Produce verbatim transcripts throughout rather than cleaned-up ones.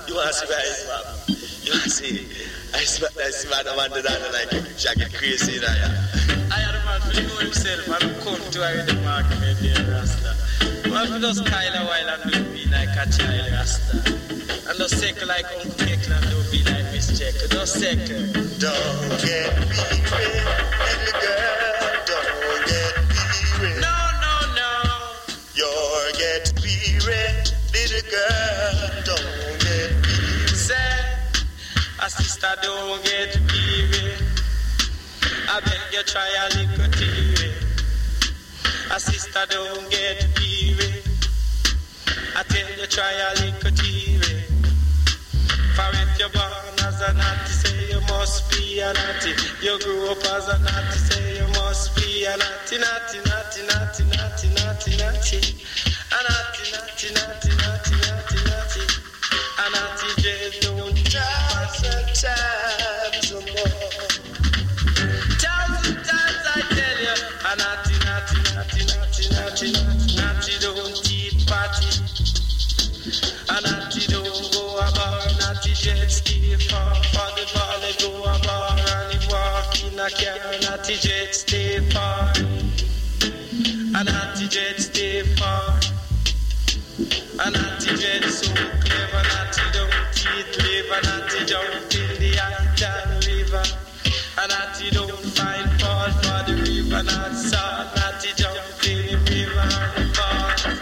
You want to see where Ice Man? You want to see Ice Man, Ice Man, the man that like jacket crazy in there. I had a man who know himself and come to her in the market there, Rasta. Man who just kind of while and do be like a child, Rasta. And just second like Uncle Keckle and do be like Miss Checker. Just second. Don't get weary, little girl, don't get weary. No, no, no. You're get weary, little girl, don't get weary. Say, a sister don't get weary. I beg you try a little teary. A sister don't get weary. I tell you try a little teary. For if you're born as a naughty, say you must be a naughty. You grew up as a naughty, say you must be a naughty, naughty, naughty, naughty, naughty, naughty, naughty. A naughty, naughty, naughty, naughty, naughty, naughty. A naughty just don't Thousand times or more. Thousand times I tell you, a naughty, naughty, naughty, naughty, naughty, naughty, naughty don't eat party. A naughty don't go a bar, naughty jet stay far. For the ball they go a bar and he walk in a car, naughty jet stay far. A naughty jet stay far. A naughty jet so clever, naughty don't eat liver, naughty jump in the Iron River. A naughty don't find fault for the river, not salt, naughty jump in the river and fall.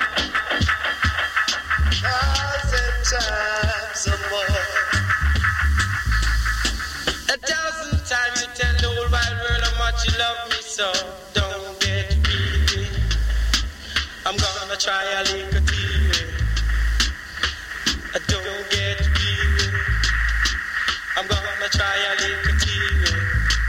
Thousand times or more. A thousand times you tell the whole wide world how much you love me, so don't get weary. I'm gonna try a little teary. Don't get weary. I'm gonna try a little teary.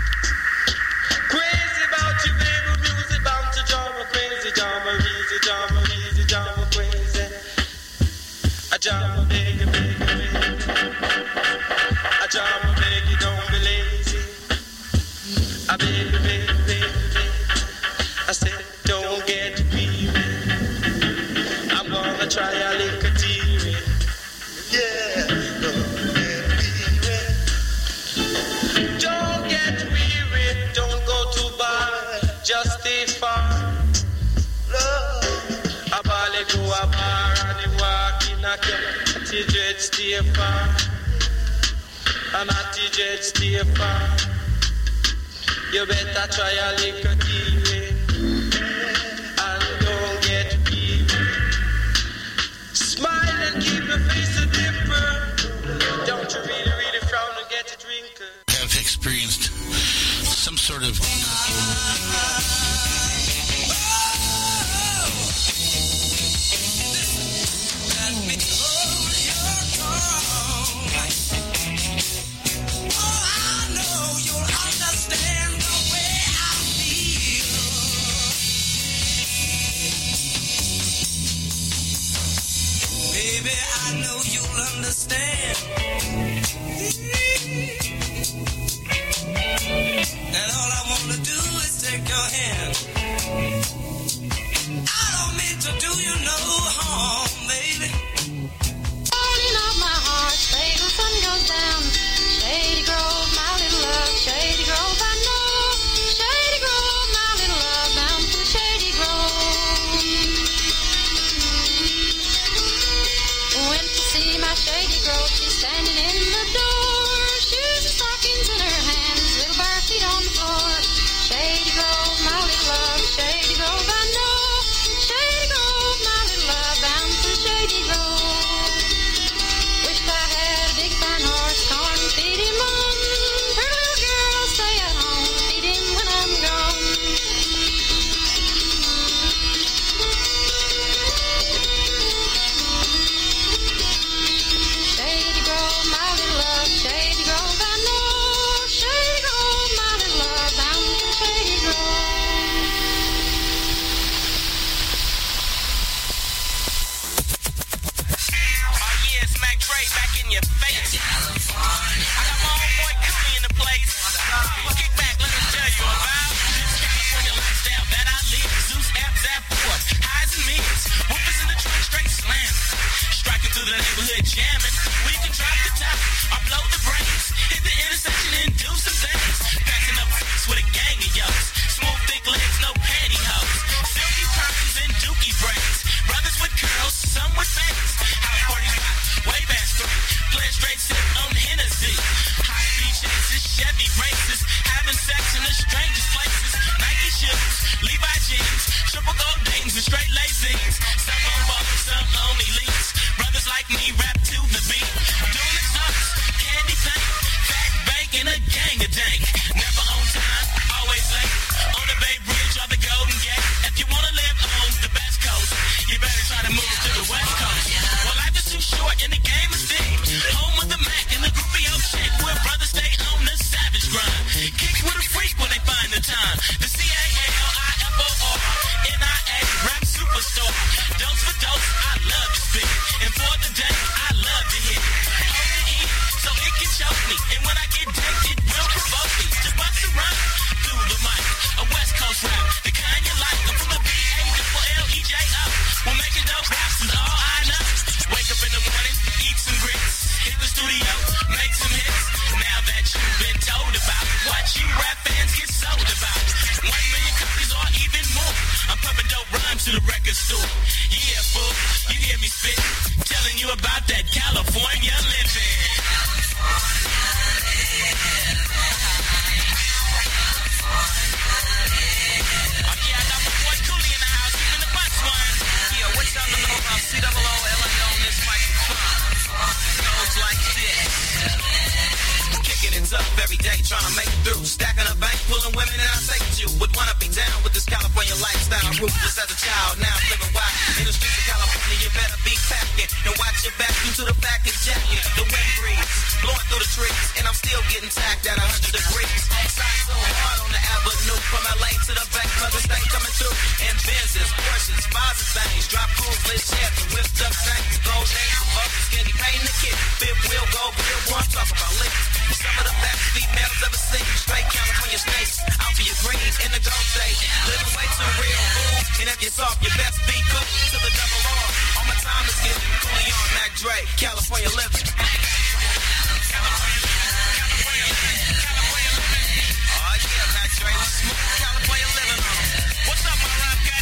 Crazy about you, baby, music bound to drama crazy, drama easy, drama easy, drama crazy. A drama big, big, big. A drama big, don't be lazy. A big, big, big, big. I said, don't get weary. I'm gonna try a little teary. Yeah, don't get weary. Don't get weary. Don't go too far. Just stay far. Love. A bally go a bar and he walk in a car. A T-jet stay far. And a T-jet stay far. You better try a little teary. And don't get weary. Smile and keep your face a dipper. Don't you really, really frown and get a drinker. Have experienced some sort of Baby, I know you'll understand that all I want to do is take your hand. I don't mean to do you no harm, baby. Falling off my heart, straight when the sun goes down. Shady Grove, my little love, Shady Grove, I know. Shady Grove, my little love, bound to Shady Grove. Went to see my Shady Grove, she's standing in the door. Shoes and stockings in her hands, little bare feet on the floor. Shady Grove, my little love, Shady Grove, I know. Shady Grove, my little love, bound to Shady Grove. Wished I had a big fine horse, corn and feed him on. Pretty little girl, stay at home, feed him when I'm gone. Shady Grove, my little love, Shady Grove, I know. Shady Grove, my little love, bound to Shady Grove. Oh yeah, Smack Dre back in your face. California. I got my homeboy Cooley in the place. Well, kick back, let me tell you about this California lifestyle that I live. Zeus, F, Zap, Boy, highs and mids. Whoopers in the truck, straight slamming. Striking through the neighborhood jamming. We can drive top or blow the brakes. Hit the intersection and do some things. Passing up freaks with a gang of yokes. Smooth, thick legs, no pantyhose. Silky purses and dookie braids. Brothers with curls, some with fades. House parties rock, way past three. Playing straight sip on Hennessy. High speed chases, Chevy races. Having sex in the strangest places. Nike shoes, Levi jeans. Triple gold Dayton's and straight lazy. Some on bubbles, some on elites. Brothers like me rap to the beat. Doing the sucks, candy paint. Fat bank and a gang of dank. Never on time, always late. On the Bay Bridge or the Golden Gate. If you wanna live on the best coast, you better try to move to the west coast. Well, life is too short and the game is thick. Home with the Mac and the groupie old chick. Where brothers stay on the savage grind. Kicks with a freak when they find the time. The C A L I F O R N I A rap superstar. Dose for dose, I love to spit. And for the day, I love to hit. Hold it in, so it can choke me. And when I get decked, it will provoke me. Just bust a rhyme through the mic. A West Coast rap, the kind you like. I'm from the B A double L E J O. Well, making dope raps is all I know. Wake up in the morning, eat some grits. Hit the studio, make some hits. Now that you've been told about what you rap fans get sold about. One million copies or even more. I'm pumping dope rhymes to the record store. Yeah, fool, you hear me spit. Telling you about that California living. Oh yeah, I got my boy Cooley in the house, even the bus one. Yeah, what y'all know about C O O L A on this microphone? Goes like this. Kicking it up every day, trying to make it through. Stacking a bank, pulling women, and I take you. Would wanna be down with this California lifestyle. Ruthless as a child, now I'm living wild. In the streets of California, you better be packing. And watch your back due to the fact that jacket. The wind breeze, blowing through the trees. And I'm still getting tacked at one hundred degrees. Sign so hard on the avenue. From L A to the Bay, Southern State coming through. And Benzes, Porsches, Mazda things. Drop cools, lit chefs, and whipped up tanks. Gold names, buckets, skinny, painting the kid. Fifth wheel, gold grill, boy, I'm talking about licks. Some of the best females ever seen. Straight California snakes. Out for your greens in the gold state. Living way too real, fool. And if you're soft, you best be cool to the double R. All my time is getting Cooley on Mac Dre. California living. California living. California living. California living. Oh yeah, Mac Dre. We smooth California living on. What's up, my rap guys?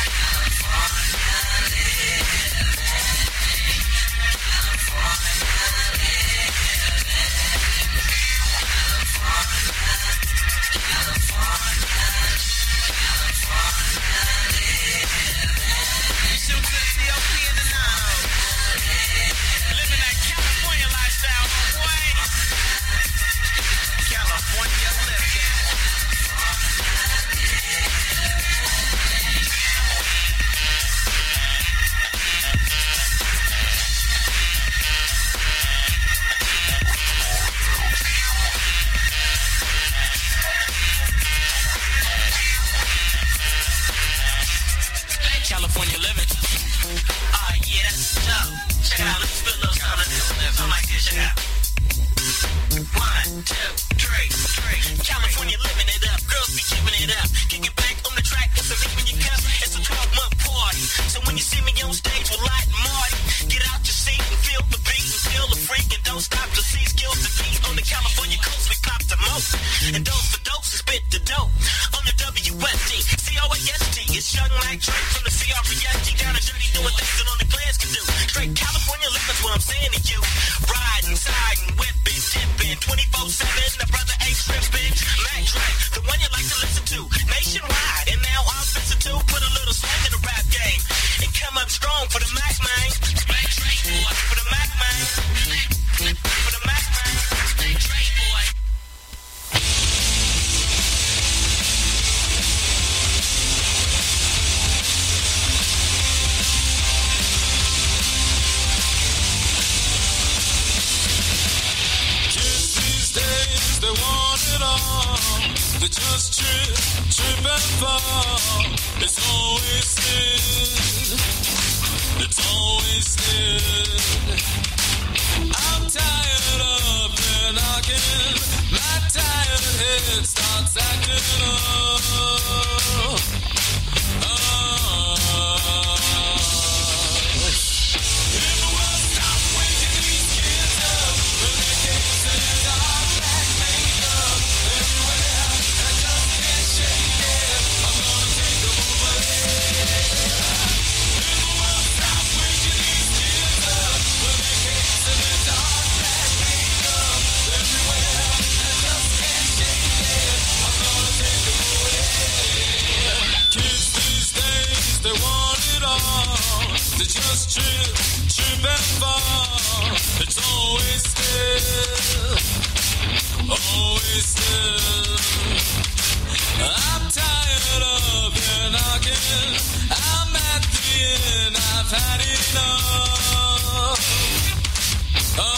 Living that California lifestyle, boy. California living. California living. Oh yeah, that's dope. Check it out, let's feel a little something. Something like this, check it out. One, two, three, three. California living it up. Girls be giving it up. Kick it back on the track. It's a leap in your cup. It's a twelve-month party. So when you see me on stage with Light and Marty, get out your seat and feel the beat and feel the freak and don't stop to see skills to beat. On the California coast, we pop the most. And dose for dose and spit the dope. On the W S D, C O A S T. It's Young Mike Dre from the C R E S T. Down the journey doing things that only plans can do. Straight California living's what I'm saying to you. Riding, siding, whipping, dipping, twenty-four seven. The brother ain't stripping. Mac Dre, the one you like to listen to. Nationwide, and now I'm fixing to put a little slang in the rap game. And come up strong for the Mac man. Mac Dre, boy. For the Mac man. For the Mac man. Mac Dre, boy. They want it all. They just trip, trip and fall. It's always sin. It's always sin. I'm tired of their knocking. My tired head starts acting up. Oh. If we'll stop waking these kids up. just trip, trip and fall. It's always still, always still. I'm tired of your knocking. I'm at the end. I've had enough. Oh.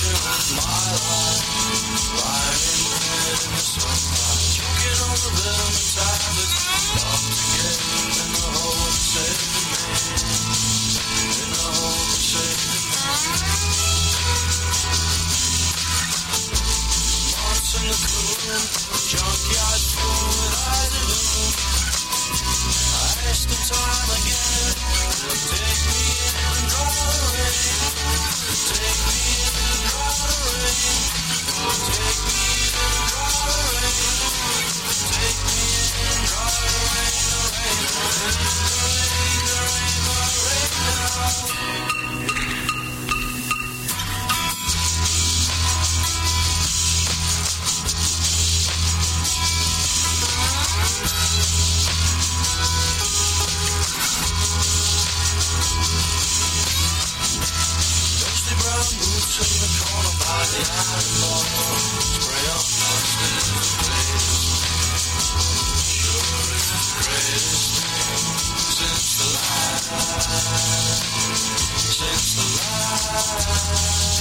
passion of my life. Lying in bed in the sunlight, choking on the vitamin tablets, locked together in the hope of saving me, in the hope of saving me. Months in the gloom, junkyard full with eyes of doom. I asked him time again, take me in and draw the rain. Take me in and draw the rain. Take me in and draw the rain. Take me in and draw the rain. The rain, the rain, the rain, the rain, the rain now. Boots in the corner by the iron bar, spray on mustard is the greatest thing. Sure is the greatest thing since the light, since the light.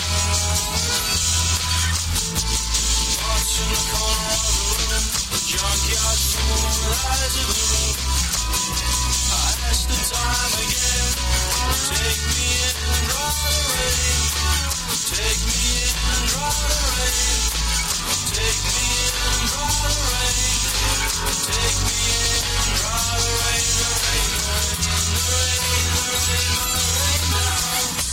March in the corner of the room, the junkyard full of eyes of the room. I asked the time again, take me in and draw the rain. Take me in and draw the rain. Take me in and draw the rain. Take me in and draw the rain. The rain, the rain, the rain, the rain, the rain now.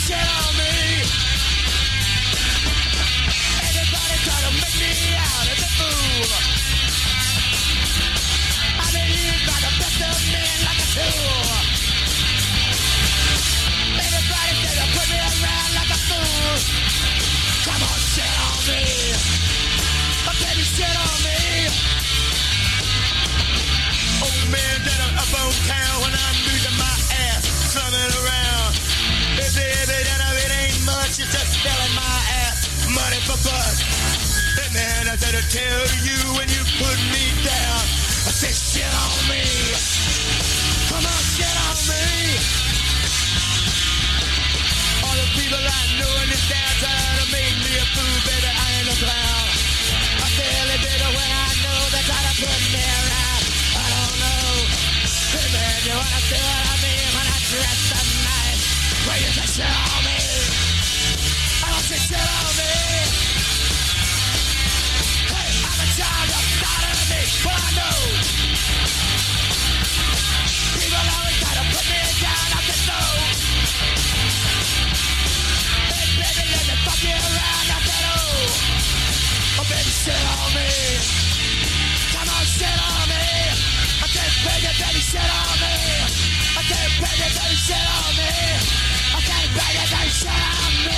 shit on me. Everybody try to make me out as a fool. I've been used by the best of men like a tool. Everybody try to put me around like a fool. Come on, shit on me. Oh, baby, shit on me. Old man that I'm up on town when I'm losing my ass, slumming around. They say that it ain't much, it's just selling my ass, money for buzz. Hey man, I gotta tell you when you put me down, I say shit on me. Come on, shit on me. All the people I know in this downtown have made me a fool, baby, I ain't a clown. I feel it better when I know they try to put me around. I don't know. Hey man, you wanna see what I mean when I dress so nice? Well, you say shit on me. I don't say shit on me. Hey, I'm a child of God of me. Well, I know. People always try to put me down. I said no. Hey, baby, let me fuck you around. I said oh. Oh, baby, shit on me. Come on, shit on me. I can't pay you, baby, shit on me. I can't pay you, baby, shit on me. I can't pay you, baby, shit on me.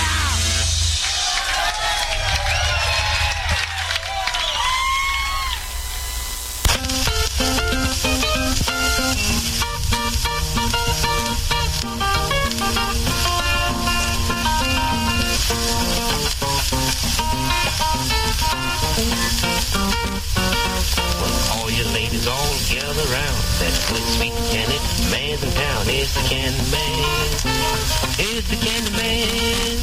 All you ladies all gather round. That good sweet candy man's in town. It's the candy man. It's the candy man.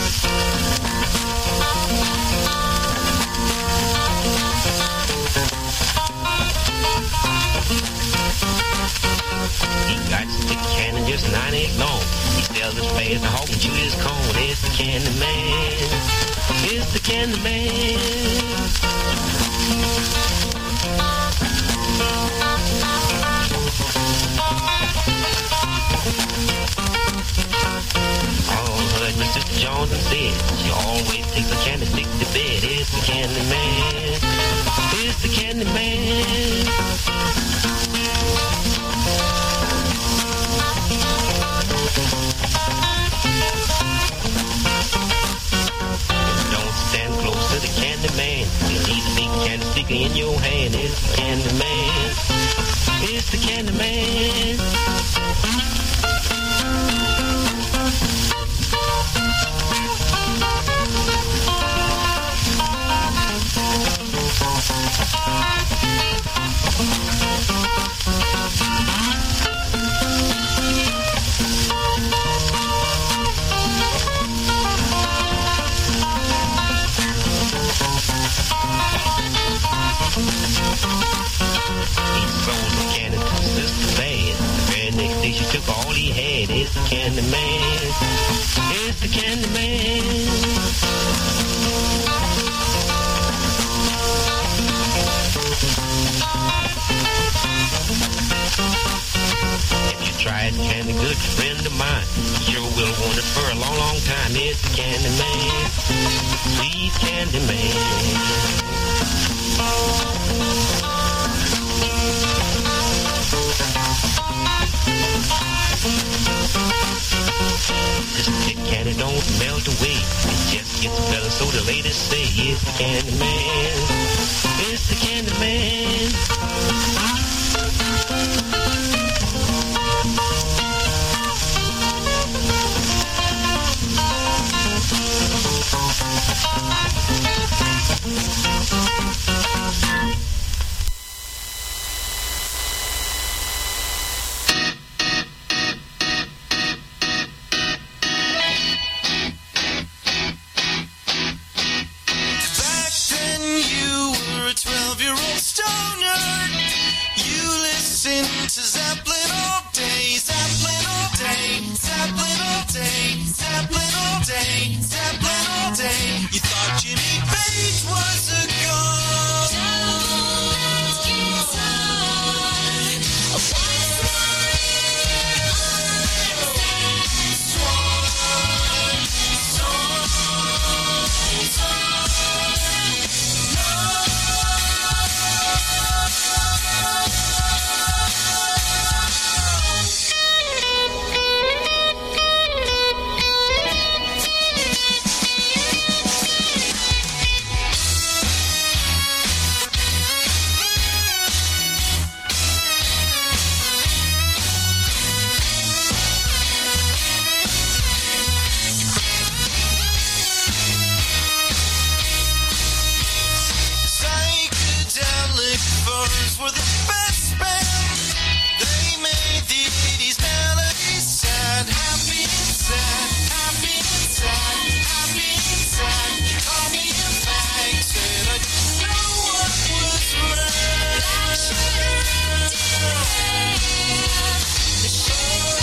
He got stick candy just nine eight long. He sells his fast and hog and chew his cone. It's the candy man. It's the candy man. All heard Mister Jones and said she always takes a candy stick to bed. It's the candy man. It's the candy man. Don't stand close to the candy man. You need a big candy stick in your hand. It's the candy man. It's the candy man. She took all he had. It's the candy man. It's the candy man. If you tried candy, good friend of mine, you sure will want it for a long, long time. It's the candy man. Sweet candy man. This stick candy don't melt away. It just gets better, so the ladies say it's the candy man. It's the candy man. Swallow eighties were the best band. They made the eighties melodies sad. Happy and sad, happy and sad, happy and sad. Call me a fag, said I didn't know what was right. I should have the show.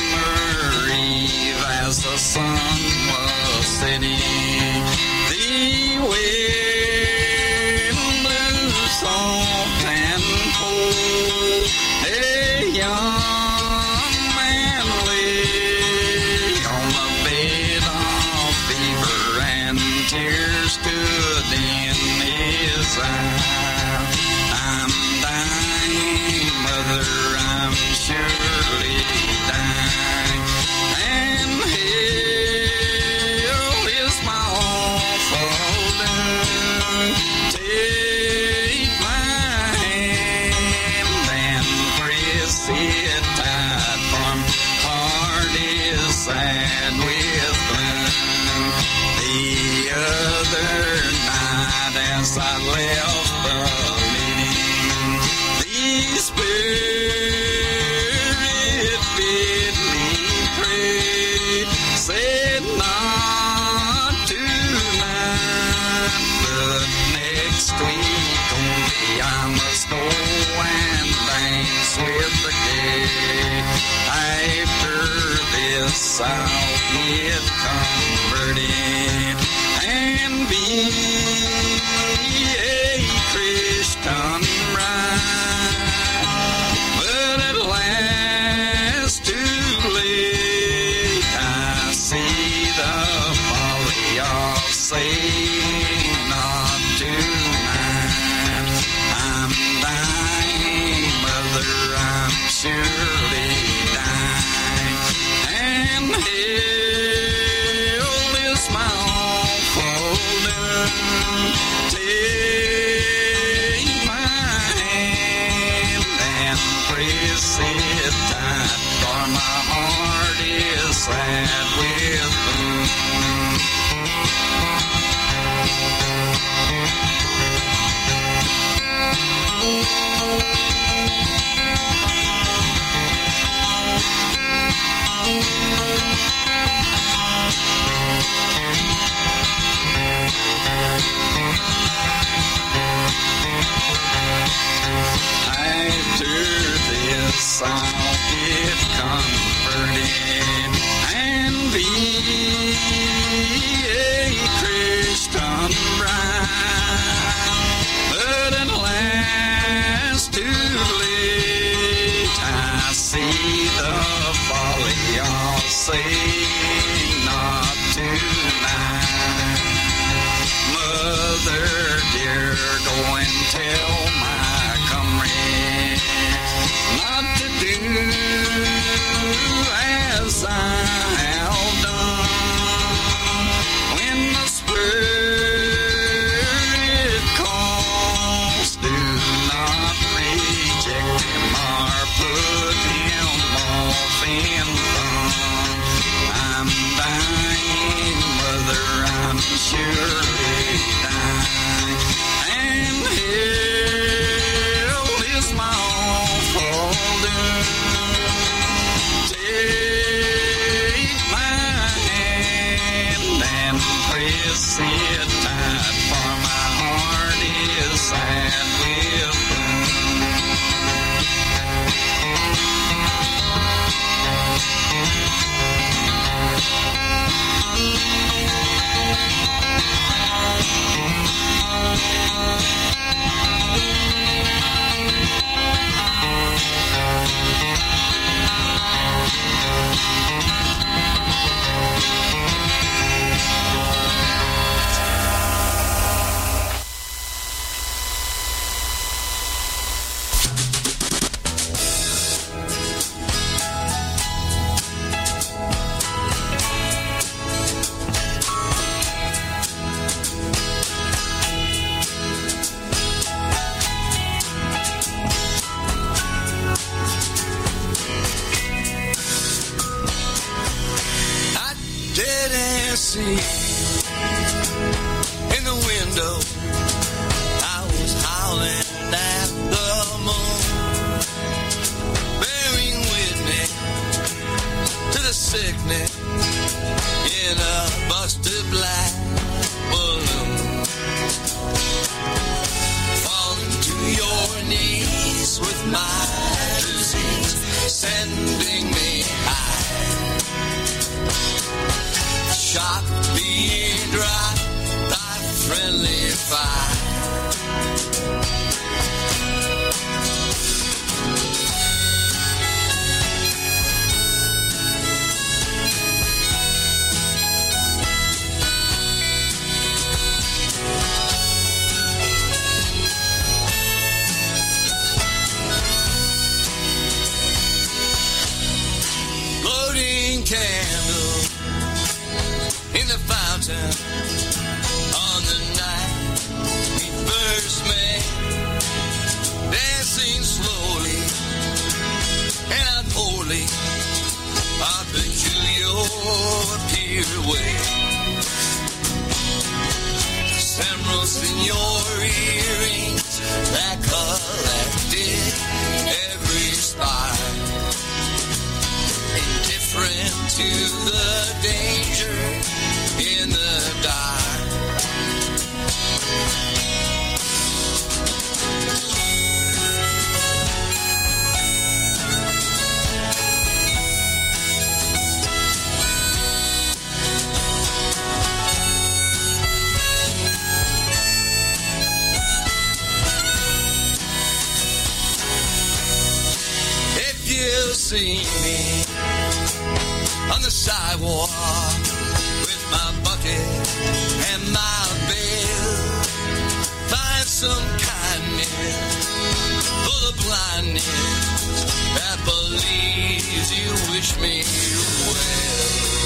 summer eve as the sun was setting. The wind blew soft and cold. A young man lay on the bed of fever, and tears stood in his eyes. I'm dying, mother, I'm surely dying, and hell is my awful doom. Take my hand and press it tight, for my heart is sad with gloom. The other night as I left the meeting, the Spirit bid me pray, said not tonight, but next week only I must go and dance with the gay. After this I'll get converted and be a Christian bride. But at last, too late, I see the folly of saying not tonight. I'm dying, mother, I'm surely dying, and hell is my awful doom. Take my hand and press it tight, for my heart is sad with gloom. After this I'll get converted and be a Christian bride. But at last, too late, I see the folly of saying not tonight. Mother dear, go and tell my comrades not to do as I have done. When the Spirit calls, do not reject him or put him off in fun. I'm dying, mother, I'm surely dying, and hell is my awful doom. Take my hand and press it tight, for my heart is sad with gloom. See in the window, I was howling at the moon, bearing witness to the sickness in a busted black balloon. Falling to your knees with my disease, sending me high mountain on the night we first met, dancing slowly and unholy, a peculiar pirouette. Emeralds in your earrings that collected every spire, indifferent to the danger in the dark. You see me on the sidewalk with my bucket and my bill. Find some kindness for the blindness that believes you wish me well.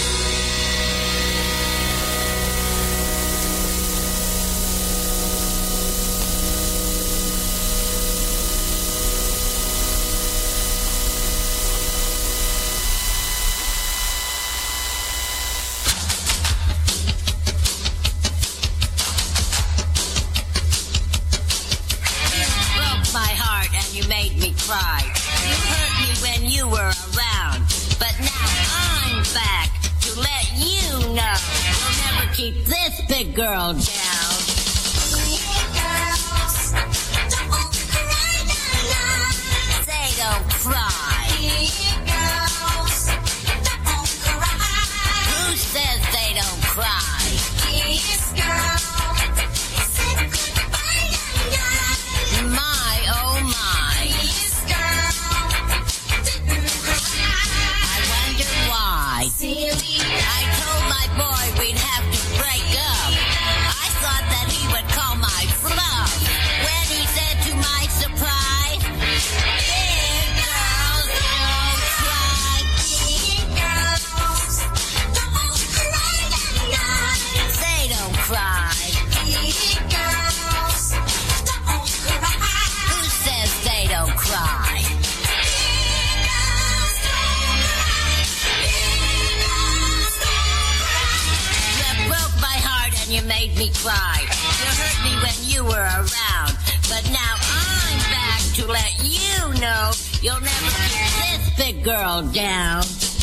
Cry. You hurt me when you were around, but now I'm back to let you know you'll never keep this big girl down. Say don't cry. Who says they don't cry? My oh my. I told my boy we'd have to break up. I thought that he would call my bluff when he said to my surprise, big girls don't cry. Big girls don't cry. They don't cry. Big girls don't cry. Who says they don't cry? You made me cry. You hurt me when you were around, but now I'm back to let you know you'll never keep this big girl down.